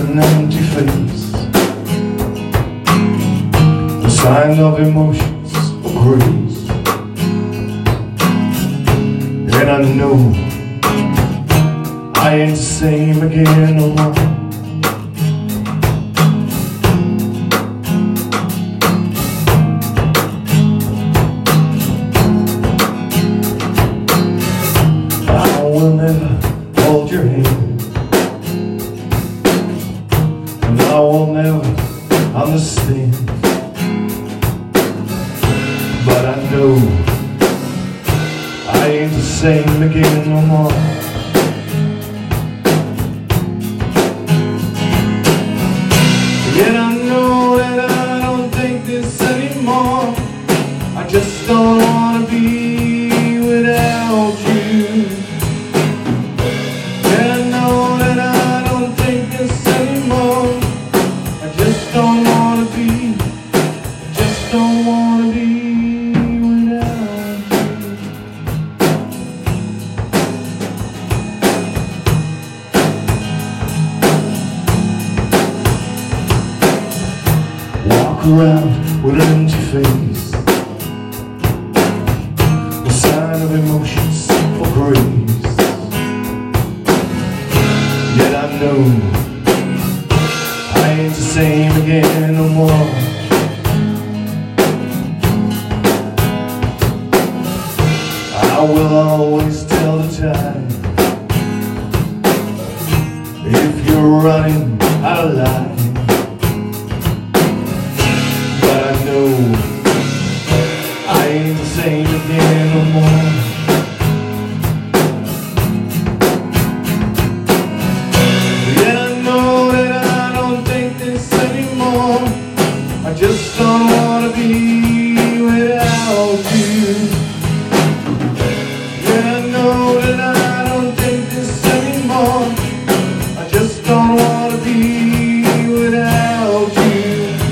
an empty face, a sign of emotions or grace. And I know I ain't the same again no more. I will never hold your hand, and I will never understand, but I know I ain't the same again no more. Yet I know that I don't think this anymore. I just don't wanna be without you. Yet I know that I don't think this anymore. I just don't wanna be, I just don't wanna be without you. Walk around with an empty face, a sign of emotions or grace. Yet I know I ain't the same again no more. I will always tell the time if you're running out of line. But I know I ain't the same again no more. Yet I know that I don't think this anymore. I just don't wanna be without you. Yet I know that I don't think this anymore. I just don't wanna be without you.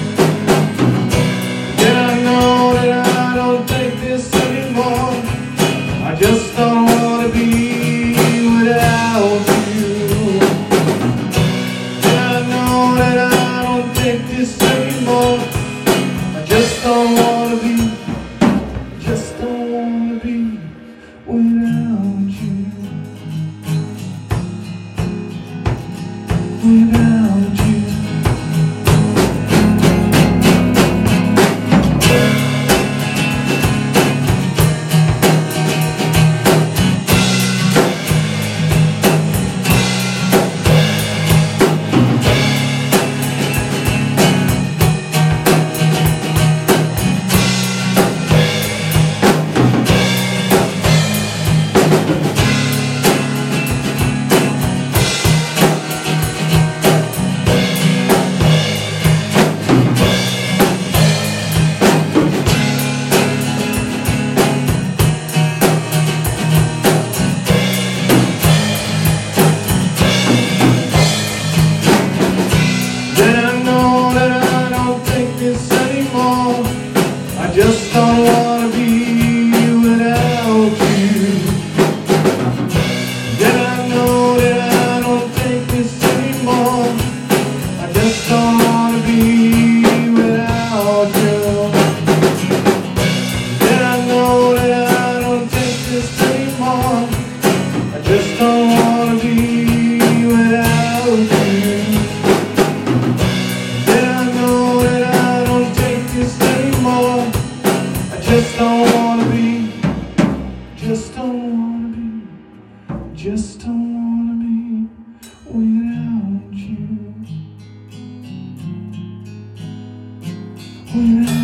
I just don't wanna be without you. And I know that I don't think this anymore. I just don't wanna be, just don't wanna be without you. Without you. I just don't wanna be without you. Yet I know that I don't think this anymore. I just don't wanna be without you. Yet I know that I don't think this anymore. I just don't wanna be without you. Yet I know that I don't think this anymore. I just don't wanna be, just don't wanna be, just don't wanna be without you. Without